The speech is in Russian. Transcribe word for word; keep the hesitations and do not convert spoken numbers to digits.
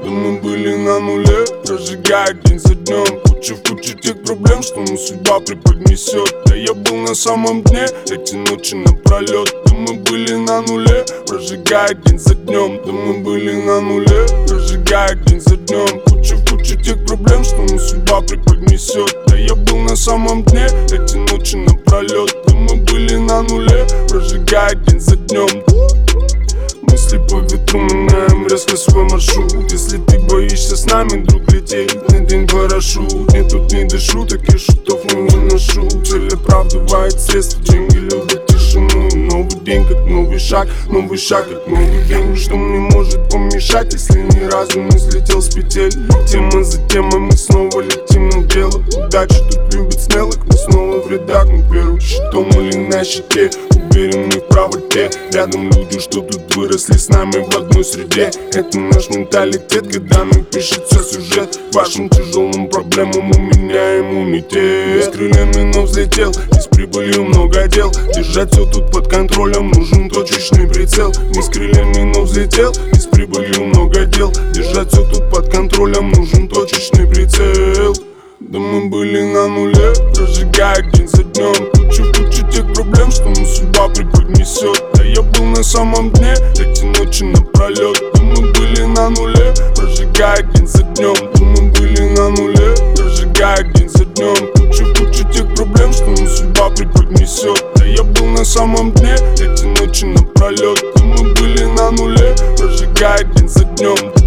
Да мы были на нуле, прожигая день за днем. Куча в куче тех проблем, что нам судьба преподнесет. Да я был на самом дне, эти ночи напролет. Да мы были на нуле, прожигая день за днем. Да мы были на нуле, прожигая день за днем. Куча в куче тех проблем, что нам судьба преподнесет. Да я был на самом дне, эти ночи напролет. Да мы были на нуле, прожигая день за днем. Мысли по ветру меняем резко свой маршрут. Если ты боишься с нами, друг, лететь на день парашют. Нет, тут не до шуток, я шутов не выношу. Цель оправдывает средства, деньги любят тишину. Новый день как новый шаг, новый шаг как новый день. Что мне может помешать, если ни разу не слетел с петель? Тема за темой, мы снова летим на дело. Удача тут любит смелых, мы снова в рядах. Мы первым щитом или на щите, уверены в правоте. Рядом люди, что тут выросли с нами в одной среде. Это наш менталитет, когда нам пишется сюжет. Вашим тяжелым проблемам у меня иммунитет. С крыльями, но взлетел, и с прибылью много дел. Держать все тут под контролем, нужен точечный прицел. Не с крыльями, но взлетел, и с прибылью много дел. Держать все тут под контролем, нужен точечный прицел. Да мы были на нуле, прожигая день за днем. Куча куча тех проблем, что нам судьба преподнесет. Да я был на самом дне, эти ночи напролет. Да мы были на нуле, прожигая день за днем. Да мы были на нуле, прожигая день за днем. Куча куча тех проблем, что нам судьба преподнесет. Да я был на самом дне, эти ночи напролет. Да мы были на нуле, прожигая день за днем.